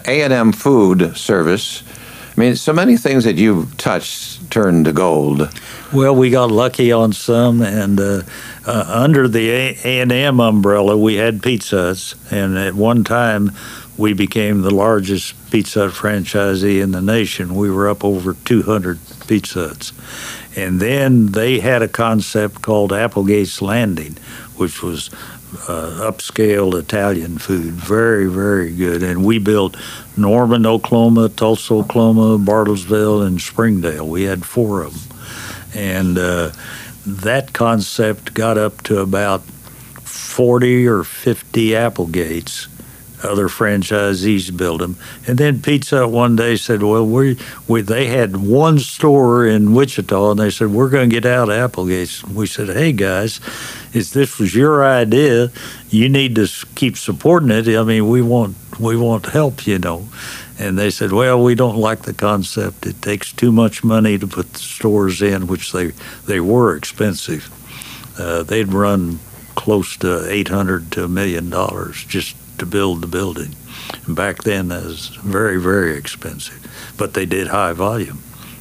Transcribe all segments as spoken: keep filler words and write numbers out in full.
A and M Food Service. I mean, so many things that you've touched turned to gold. Well, we got lucky on some, and uh, uh, under the A and M umbrella, we had Pizza Huts, and at one time, we became the largest Pizza Hut franchisee in the nation. We were up over two hundred Pizza Huts. And then they had a concept called Applegate's Landing, which was uh, upscale Italian food, very, very good. And we built Norman, Oklahoma, Tulsa, Oklahoma, Bartlesville, and Springdale. We had four of them. And uh, that concept got up to about forty or fifty Applegates. Other franchisees built them. And then Pizza Hut one day said, well, we, we they had one store in Wichita, and they said, we're going to get out of Applegate's. We said, hey, guys, if this was your idea, you need to keep supporting it. I mean, we want, we want help, you know. And they said, well, we don't like the concept. It takes too much money to put the stores in, which they, they were expensive. Uh, they'd run close to eight hundred to a million dollars just to build the building. And back then, that was very, very expensive. But they did high volume.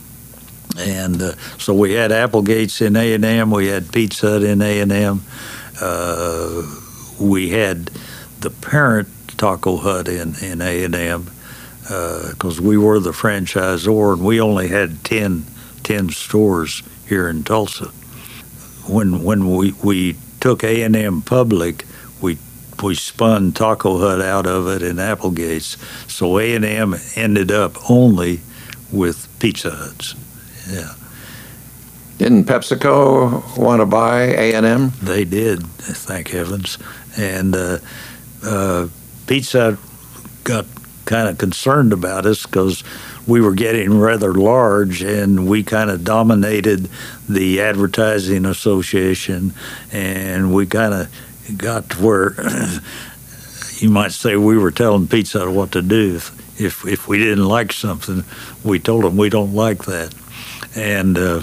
And uh, so we had Applegate's in A and M. We had Pizza Hut in A and M. Uh, we had the parent Taco Hut in, in A and M because uh, we were the franchisor, and we only had ten, ten stores here in Tulsa. When, when we, we took A and M public, we we spun Taco Hut out of it in Applegate's, so A and M ended up only with Pizza Huts. Yeah. Didn't PepsiCo want to buy A and M? They did, thank heavens. And uh, uh, Pizza Hut got kind of concerned about us because we were getting rather large, and we kind of dominated the advertising association, and we kind of got to where you might say we were telling Pizza Hut what to do. If, if if we didn't like something, we told them we don't like that. And uh,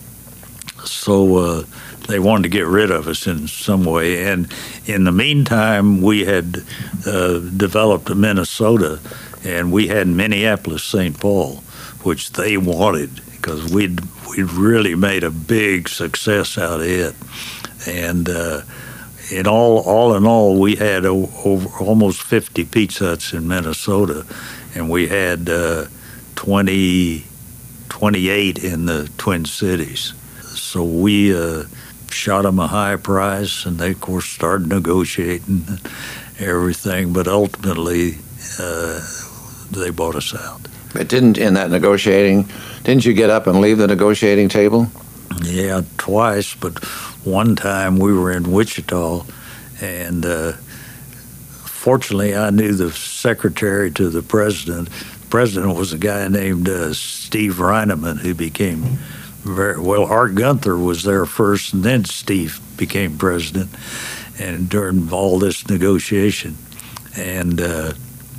so uh, they wanted to get rid of us in some way. And in the meantime, we had uh, developed a Minnesota, and we had Minneapolis, Saint Paul, which they wanted because we'd, we'd really made a big success out of it. And uh, In all, all in all, we had over almost fifty Pizza Huts in Minnesota, and we had uh, twenty, twenty-eight in the Twin Cities. So we uh, shot them a high price, and they, of course, started negotiating and everything, but ultimately uh, they bought us out. But didn't, in that negotiating, didn't you get up and leave the negotiating table? Yeah, twice, but one time we were in Wichita, and uh, fortunately I knew the secretary to the president. The president was a guy named uh, Steve Reineman, who became very, well, Art Gunther was there first, and then Steve became president, and during all this negotiation. And uh,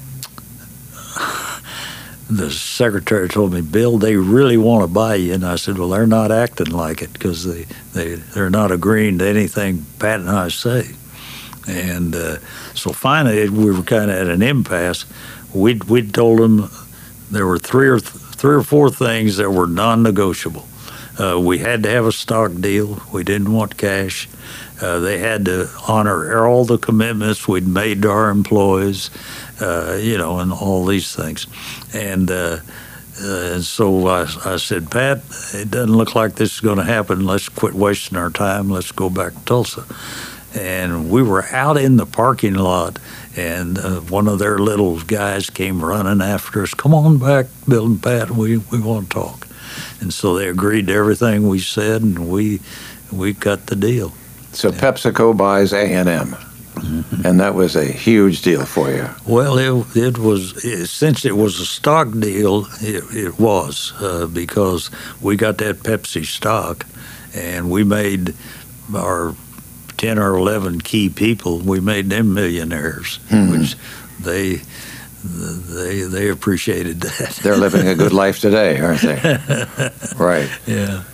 the secretary told me, Bill, they really want to buy you. And I said, well, they're not acting like it because they, they, they're not agreeing to anything Pat and I say. And uh, so finally, we were kind of at an impasse. We'd, we'd told them there were three or, th- three or four things that were non-negotiable. Uh, we had to have a stock deal. We didn't want cash. Uh, they had to honor all the commitments we'd made to our employees, uh, you know, and all these things. And uh, uh, so I, I said, Pat, it doesn't look like this is going to happen. Let's quit wasting our time. Let's go back to Tulsa. And we were out in the parking lot, and uh, one of their little guys came running after us. Come on back, Bill and Pat, we, we want to talk. And so they agreed to everything we said, and we we cut the deal. So yeah. PepsiCo buys A and M, mm-hmm. and that was a huge deal for you. Well, it, it was, it, since it was a stock deal, it, it was, uh, because we got that Pepsi stock, and we made our ten or eleven key people, we made them millionaires, mm-hmm. which they... They they appreciated that. They're living a good life today, aren't they? Right. Yeah.